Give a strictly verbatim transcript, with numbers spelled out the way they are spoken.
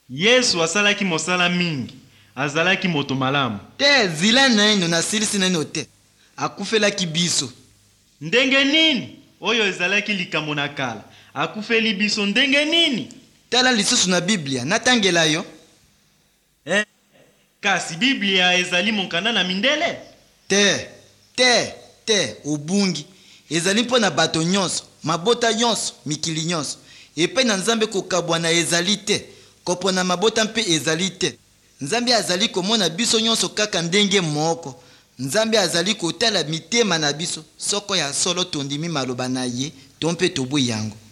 Yesu asalaki mosala mingi, azalaki moto malamu. Te zila naino na silisi naino te. Akufelaki biso. Ndenge nini? Oyo ezalaki likambo na kala. Akufeli biso ndenge nini? Tala lisusu na Biblia, natangela yo. Eh, kasi Biblia ezali monkanda na mindele? Te, te, te, obungi. Ezali mpo na bato nyonso, mabota nyonso, mikili nyonso. Epe na Nzambe kokabwana ezali te, kopona mabota mpe ezali te. Nzambe azali komona biso nyonso kaka ndenge moko. Nzambe azali kotala mitema na biso, soko ya solo tondimi maloba na ye, tompe tobu yango.